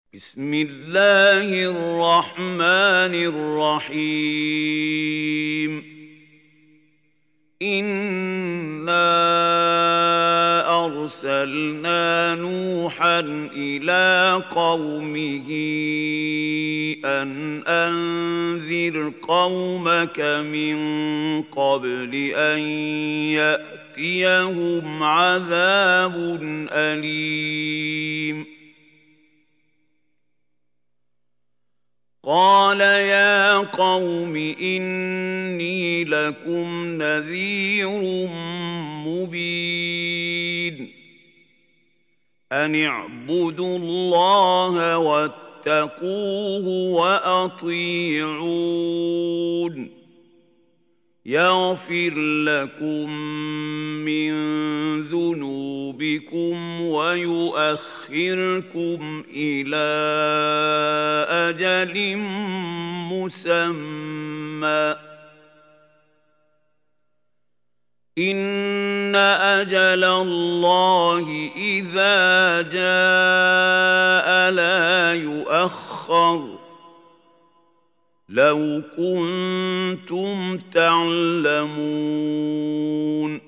بسم الله الرحمن الرحيم إنا أرسلنا نوحا إلى قومه أن أنذر قومك من قبل أن يأتيهم عذاب أليم قال يا قوم إني لكم نذير مبين أن اعبدوا الله واتقوه وأطيعون يغفر لكم من ذنوبكم ويؤخركم إلى أجل مسمى إن أجل الله إذا جاء لا يؤخر لو كنتم تعلمون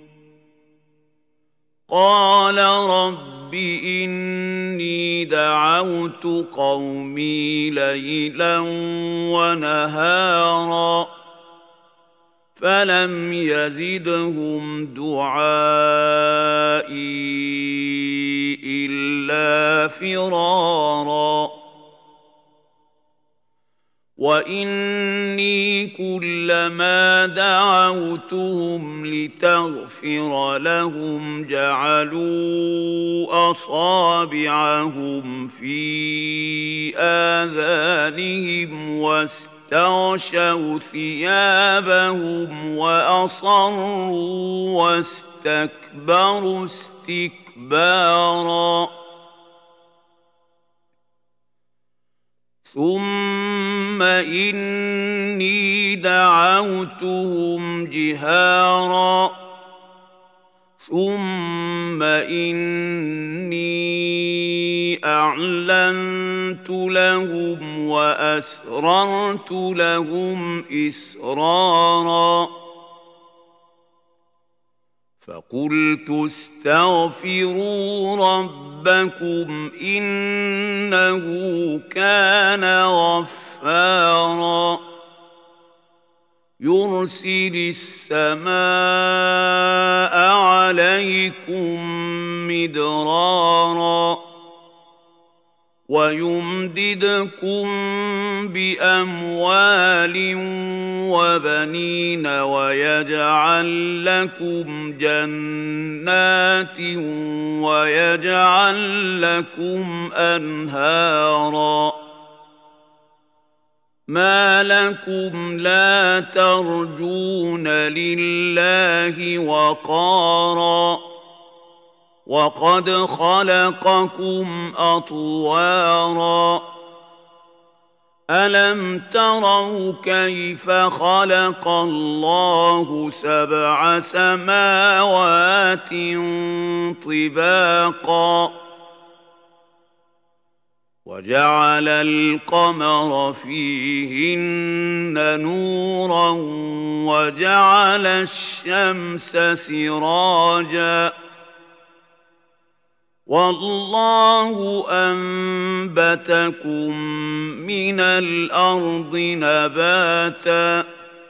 قال رب إني دعوت قومي ليلا ونهارا فلم يزدهم دعائي إلا فرارا وإني كلما دعوتهم لتغفر لهم جعلوا أصابعهم في آذانهم واستغشوا ثيابهم وأصروا واستكبروا استكبارا ثم إني دعوتهم جهارا ثم إني أعلنت لهم وأسررت لهم إسرارا فقلت استغفروا ربكم إنه كان غفارا يرسل السماء عليكم مدرارا ويمددكم بأموال وبنين ويجعل لكم جنات ويجعل لكم أنهارا ما لكم لا ترجون لله وقارا وقد خلقكم أطوارا ألم تروا كيف خلق الله سبع سماوات طباقا وجعل القمر فيهن نورا وجعل الشمس سراجا والله أنبتكم من الأرض نباتا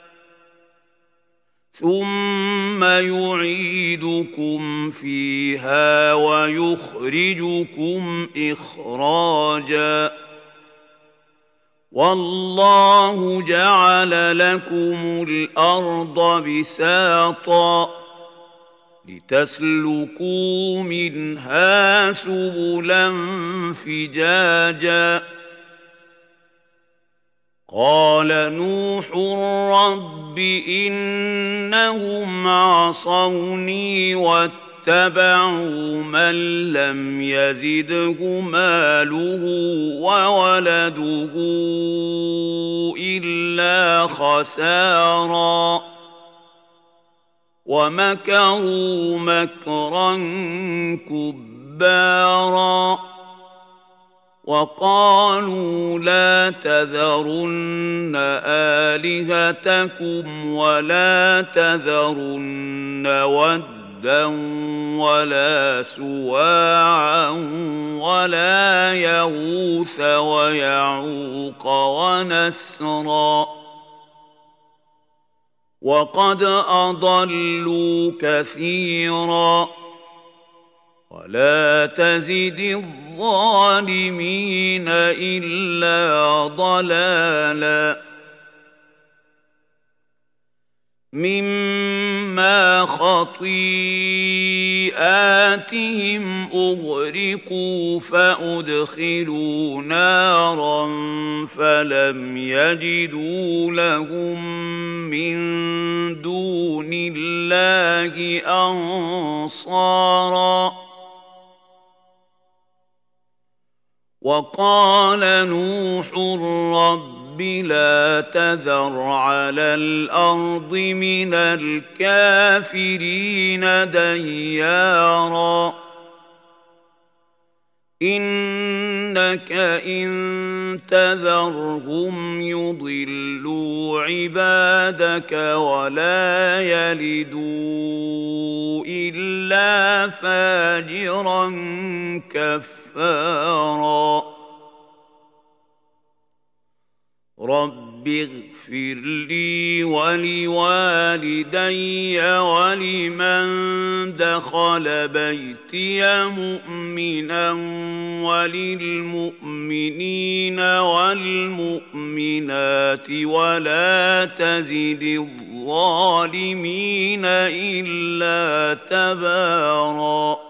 ثم يعيدكم فيها ويخرجكم إخراجا والله جعل لكم الأرض بساطا لتسلكوا منها سبلا فجاجا قال نوح رب إنهم عصوني واتبعوا من لم يزده ماله وولده إلا خسارا ومكروا مكرا كبارا وقالوا لا تذرن آلهتكم ولا تذرن ودا ولا سواعا ولا يغوث ويعوق ونسرا وقد أضلوا كثيرا ولا تزد الظالمين إلا ضلالا مما خطيئاتهم أغرقوا فأدخلوا نارا فلم يجدوا لهم من دون الله أنصارا وقال نوح رب لا تذر على الأرض من الكافرين ديارا إنك إن تذرهم يضلوا عبادك ولا يلدوا إلا فاجرا كفارا رب اغفر لي ولوالدي ولمن دخل بيتي مؤمنا وللمؤمنين والمؤمنات ولا تزد الظالمين إلا تباراً